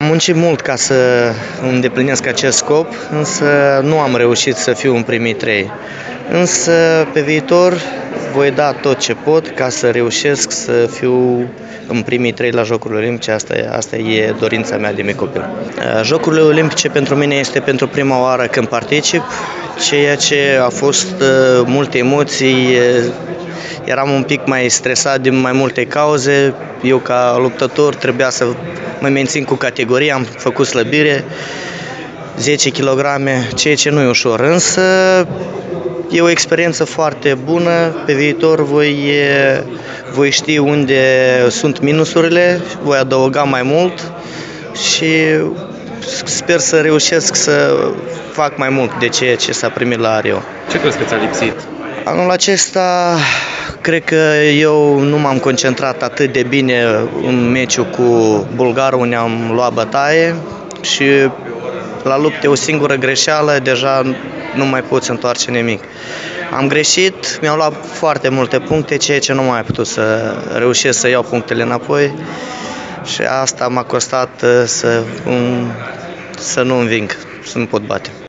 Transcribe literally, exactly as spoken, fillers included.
muncit mult ca să îndeplinesc acest scop, însă nu am reușit să fiu în primii trei. Însă pe viitor voi da tot ce pot ca să reușesc să fiu în primii trei la Jocurile Olimpice. Asta e, asta e dorința mea de mic copil. Jocurile Olimpice pentru mine este pentru prima oară când particip, ceea ce a fost multe emoții. Eram un pic mai stresat din mai multe cauze. Eu ca luptător trebuia să mă mențin cu categoria, am făcut slăbire, zece kilograme, ceea ce nu e ușor, însă e o experiență foarte bună. Pe viitor voi, voi ști unde sunt minusurile, voi adăuga mai mult și sper să reușesc să fac mai mult de ceea ce s-a primit la Rio. Ce crezi că ți-a lipsit? Anul acesta cred că eu nu m-am concentrat atât de bine în meciul cu bulgarul, unde am luat bătaie și la lupte o singură greșeală, deja nu mai poți întoarce nimic. Am greșit, mi-au luat foarte multe puncte, ceea ce nu mai am putut să reușesc să iau punctele înapoi și asta m-a costat să, să nu înving, să nu pot bate.